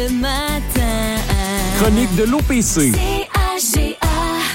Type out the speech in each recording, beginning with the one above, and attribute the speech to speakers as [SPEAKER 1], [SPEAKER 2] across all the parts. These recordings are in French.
[SPEAKER 1] le matin.
[SPEAKER 2] Chronique de l'OPC.
[SPEAKER 1] CHGA.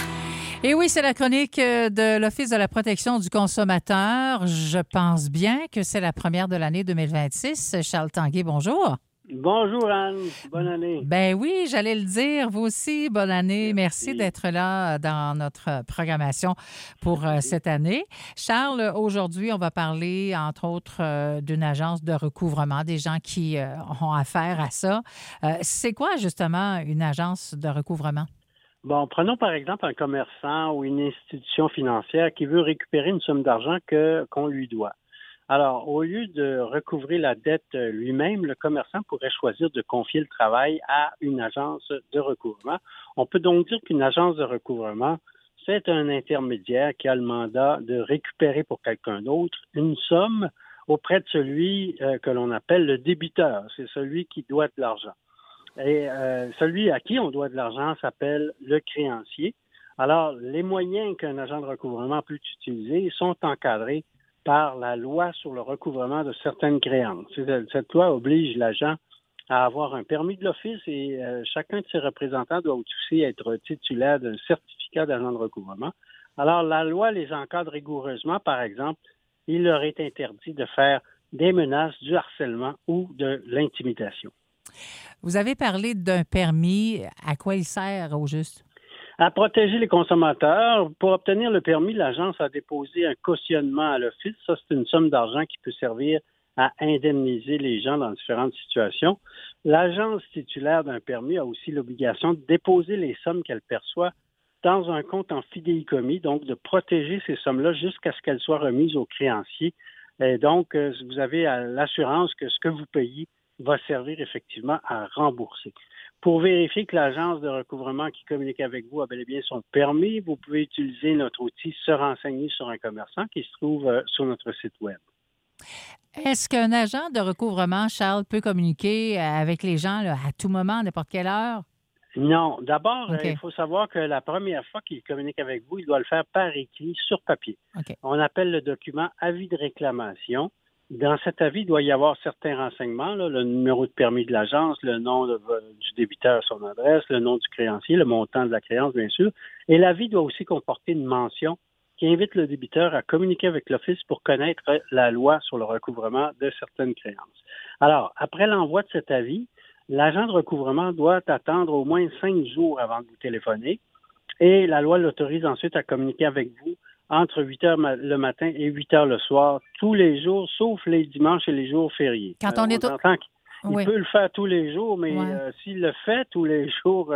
[SPEAKER 3] Et oui, c'est la chronique de l'Office de la protection du consommateur. Je pense bien que c'est la première de l'année 2026. Charles Tanguay, bonjour.
[SPEAKER 4] Bonjour Anne, bonne année.
[SPEAKER 3] Ben oui, j'allais le dire. Vous aussi, bonne année. Merci d'être là dans notre programmation pour cette année. Charles, aujourd'hui, on va parler, entre autres, d'une agence de recouvrement, des gens qui ont affaire à ça. C'est quoi, justement, une agence de recouvrement?
[SPEAKER 4] Bon, prenons par exemple un commerçant ou une institution financière qui veut récupérer une somme d'argent qu'on lui doit. Alors, au lieu de recouvrir la dette lui-même, le commerçant pourrait choisir de confier le travail à une agence de recouvrement. On peut donc dire qu'une agence de recouvrement, c'est un intermédiaire qui a le mandat de récupérer pour quelqu'un d'autre une somme auprès de celui que l'on appelle le débiteur. C'est celui qui doit de l'argent. Et celui à qui on doit de l'argent s'appelle le créancier. Alors, les moyens qu'un agent de recouvrement peut utiliser sont encadrés par la loi sur le recouvrement de certaines créances. Cette loi oblige l'agent à avoir un permis de l'office et chacun de ses représentants doit aussi être titulaire d'un certificat d'agent de recouvrement. Alors, la loi les encadre rigoureusement. Par exemple, il leur est interdit de faire des menaces, du harcèlement ou de l'intimidation.
[SPEAKER 3] Vous avez parlé d'un permis. À quoi il sert au juste?
[SPEAKER 4] À protéger les consommateurs. Pour obtenir le permis, l'agence a déposé un cautionnement à l'office. Ça, c'est une somme d'argent qui peut servir à indemniser les gens dans différentes situations. L'agence titulaire d'un permis a aussi l'obligation de déposer les sommes qu'elle perçoit dans un compte en fidéicommis, donc de protéger ces sommes-là jusqu'à ce qu'elles soient remises aux créanciers. Et donc, vous avez l'assurance que ce que vous payez va servir effectivement à rembourser. Pour vérifier que l'agence de recouvrement qui communique avec vous a bel et bien son permis, vous pouvez utiliser notre outil Se renseigner sur un commerçant qui se trouve sur notre site Web.
[SPEAKER 3] Est-ce qu'un agent de recouvrement, Charles, peut communiquer avec les gens là, à tout moment, à n'importe quelle heure?
[SPEAKER 4] Non. D'abord,
[SPEAKER 3] Okay.
[SPEAKER 4] il faut savoir que la première fois qu'il communique avec vous, il doit le faire par écrit, sur papier.
[SPEAKER 3] Okay.
[SPEAKER 4] On appelle le document avis de réclamation. Dans cet avis, il doit y avoir certains renseignements, là, le numéro de permis de l'agence, le nom du débiteur, son adresse, le nom du créancier, le montant de la créance, bien sûr. Et l'avis doit aussi comporter une mention qui invite le débiteur à communiquer avec l'Office pour connaître la loi sur le recouvrement de certaines créances. Alors, après l'envoi de cet avis, l'agent de recouvrement doit attendre au moins 5 jours avant de vous téléphoner et la loi l'autorise ensuite à communiquer avec vous entre 8 heures le matin et 8 heures le soir, tous les jours, sauf les dimanches et les jours fériés.
[SPEAKER 3] Quand on est
[SPEAKER 4] entend qu'il
[SPEAKER 3] oui.
[SPEAKER 4] peut le faire tous les jours, mais s'il le fait tous les jours,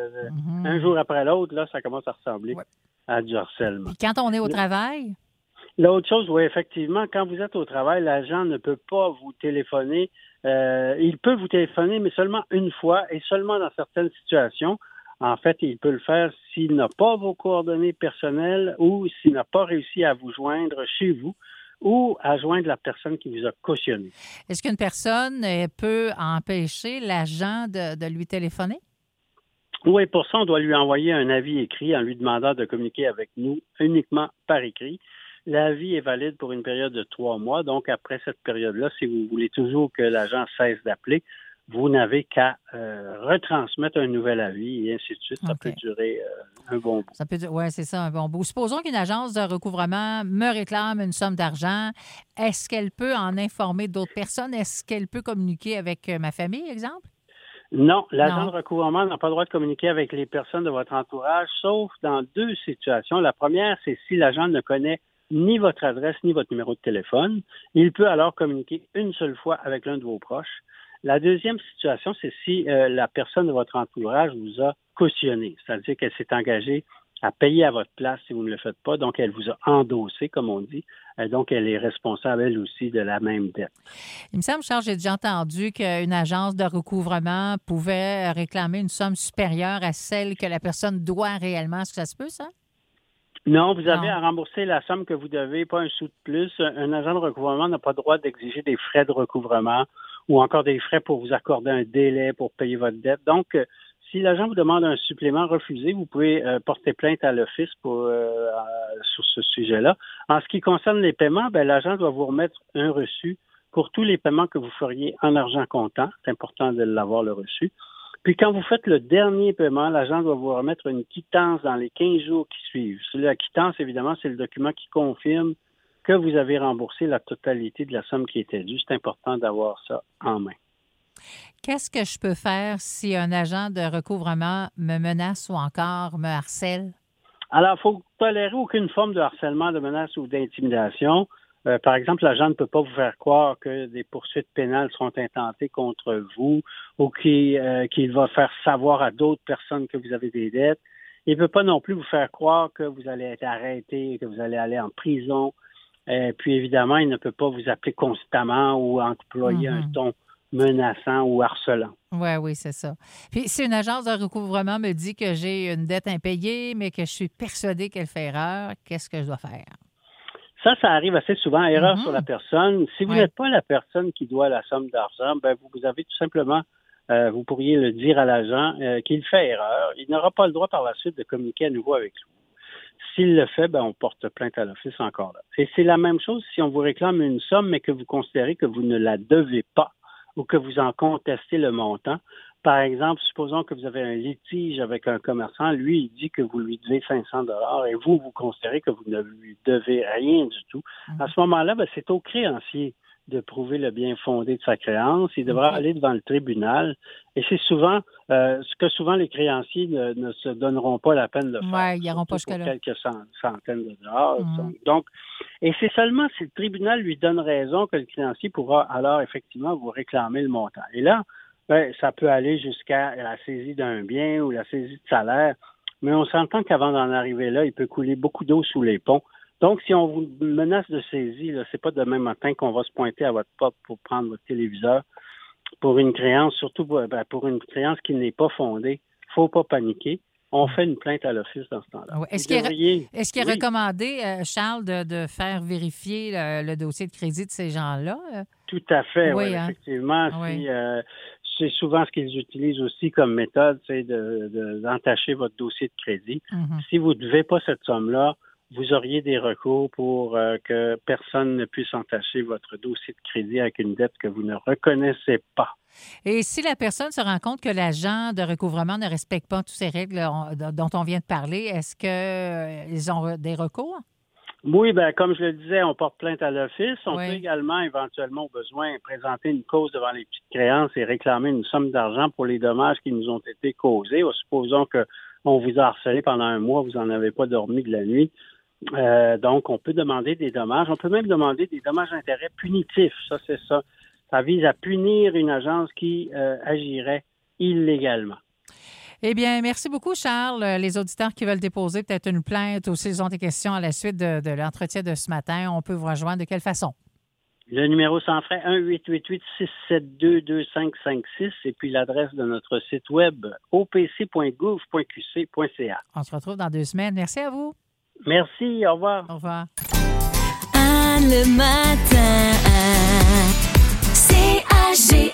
[SPEAKER 4] un jour après l'autre, là, ça commence à ressembler à du harcèlement.
[SPEAKER 3] Puis quand on est au travail?
[SPEAKER 4] L'autre chose, oui, effectivement, quand vous êtes au travail, l'agent ne peut pas vous téléphoner. Il peut vous téléphoner, mais seulement une fois et seulement dans certaines situations. En fait, il peut le faire s'il n'a pas vos coordonnées personnelles ou s'il n'a pas réussi à vous joindre chez vous ou à joindre la personne qui vous a cautionné.
[SPEAKER 3] Est-ce qu'une personne peut empêcher l'agent de lui téléphoner?
[SPEAKER 4] Oui, pour ça, on doit lui envoyer un avis écrit en lui demandant de communiquer avec nous uniquement par écrit. L'avis est valide pour une période de 3 mois. Donc, après cette période-là, si vous voulez toujours que l'agent cesse d'appeler, vous n'avez qu'à retransmettre un nouvel avis et ainsi de suite. Ça peut durer un bon bout.
[SPEAKER 3] Oui, c'est ça, un bon bout. Supposons qu'une agence de recouvrement me réclame une somme d'argent. Est-ce qu'elle peut en informer d'autres personnes? Est-ce qu'elle peut communiquer avec ma famille, exemple?
[SPEAKER 4] Non, l'agent de recouvrement n'a pas le droit de communiquer avec les personnes de votre entourage, sauf dans 2 situations. La première, c'est si l'agent ne connaît ni votre adresse ni votre numéro de téléphone. Il peut alors communiquer une seule fois avec l'un de vos proches. La deuxième situation, c'est si la personne de votre entourage vous a cautionné, c'est-à-dire qu'elle s'est engagée à payer à votre place si vous ne le faites pas, donc elle vous a endossé, comme on dit, donc elle est responsable, elle aussi, de la même dette.
[SPEAKER 3] Il me semble, Charles, j'ai déjà entendu qu'une agence de recouvrement pouvait réclamer une somme supérieure à celle que la personne doit réellement. Est-ce que ça se peut, ça?
[SPEAKER 4] Non, vous avez à rembourser la somme que vous devez, pas un sou de plus. Un agent de recouvrement n'a pas le droit d'exiger des frais de recouvrement ou encore des frais pour vous accorder un délai pour payer votre dette. Donc, si l'agent vous demande un supplément refusé, vous pouvez porter plainte à l'Office sur ce sujet-là. En ce qui concerne les paiements, l'agent doit vous remettre un reçu pour tous les paiements que vous feriez en argent comptant. C'est important de l'avoir le reçu. Puis quand vous faites le dernier paiement, l'agent doit vous remettre une quittance dans les 15 jours qui suivent. La quittance, évidemment, c'est le document qui confirme que vous avez remboursé la totalité de la somme qui était due. C'est important d'avoir ça en main.
[SPEAKER 3] Qu'est-ce que je peux faire si un agent de recouvrement me menace ou encore me harcèle?
[SPEAKER 4] Alors, il faut tolérer aucune forme de harcèlement, de menace ou d'intimidation. Par exemple, l'agent ne peut pas vous faire croire que des poursuites pénales seront intentées contre vous ou qu'il va faire savoir à d'autres personnes que vous avez des dettes. Il ne peut pas non plus vous faire croire que vous allez être arrêté, que vous allez aller en prison. Puis évidemment, il ne peut pas vous appeler constamment ou employer un ton menaçant ou harcelant.
[SPEAKER 3] Oui, c'est ça. Puis si une agence de recouvrement me dit que j'ai une dette impayée, mais que je suis persuadée qu'elle fait erreur, qu'est-ce que je dois faire?
[SPEAKER 4] Ça arrive assez souvent, erreur sur la personne. Si vous n'êtes pas la personne qui doit la somme d'argent, vous avez tout simplement, vous pourriez le dire à l'agent qu'il fait erreur. Il n'aura pas le droit par la suite de communiquer à nouveau avec vous. S'il le fait, on porte plainte à l'office encore là. Et c'est la même chose si on vous réclame une somme, mais que vous considérez que vous ne la devez pas ou que vous en contestez le montant. Par exemple, supposons que vous avez un litige avec un commerçant. Lui, il dit que vous lui devez 500 $ et vous considérez que vous ne lui devez rien du tout. À ce moment-là, c'est au créancier de prouver le bien fondé de sa créance. Il devra aller devant le tribunal. Et c'est souvent ce que souvent les créanciers ne se donneront pas la peine de faire.
[SPEAKER 3] Oui, ils n'iront pas jusque-là.
[SPEAKER 4] Quelques centaines de dollars. Donc, et c'est seulement si le tribunal lui donne raison que le créancier pourra alors effectivement vous réclamer le montant. Et là, ça peut aller jusqu'à la saisie d'un bien ou la saisie de salaire. Mais on s'entend qu'avant d'en arriver là, il peut couler beaucoup d'eau sous les ponts. Donc, si on vous menace de saisie, c'est pas demain matin qu'on va se pointer à votre porte pour prendre votre téléviseur pour une créance, surtout pour une créance qui n'est pas fondée. Il ne faut pas paniquer. On fait une plainte à l'office dans ce temps-là.
[SPEAKER 3] Oui. Est-ce qu'il est recommandé, Charles, de faire vérifier le dossier de crédit de ces gens-là?
[SPEAKER 4] Tout à fait,
[SPEAKER 3] oui,
[SPEAKER 4] effectivement. Oui. C'est souvent ce qu'ils utilisent aussi comme méthode, c'est d'entacher votre dossier de crédit. Si vous ne devez pas cette somme-là, vous auriez des recours pour que personne ne puisse entacher votre dossier de crédit avec une dette que vous ne reconnaissez pas.
[SPEAKER 3] Et si la personne se rend compte que l'agent de recouvrement ne respecte pas toutes ces règles dont on vient de parler, est-ce qu'ils ont des recours?
[SPEAKER 4] Oui, comme je le disais, on porte plainte à l'office. On peut également, éventuellement, au besoin, présenter une cause devant les petites créances et réclamer une somme d'argent pour les dommages qui nous ont été causés. Supposons qu'on vous a harcelé pendant un mois, vous n'en avez pas dormi de la nuit. Donc, on peut demander des dommages. On peut même demander des dommages-intérêts punitifs. Ça, c'est ça. Ça vise à punir une agence qui agirait illégalement.
[SPEAKER 3] Eh bien, merci beaucoup, Charles. Les auditeurs qui veulent déposer peut-être une plainte ou s'ils ont des questions à la suite de l'entretien de ce matin, on peut vous rejoindre de quelle façon?
[SPEAKER 4] Le numéro sans frais, 1-888-672-2556 et puis l'adresse de notre site web opc.gouv.qc.ca.
[SPEAKER 3] On se retrouve dans 2 semaines. Merci à vous.
[SPEAKER 4] Merci, au revoir.
[SPEAKER 3] Au revoir.
[SPEAKER 1] Le matin, CAG.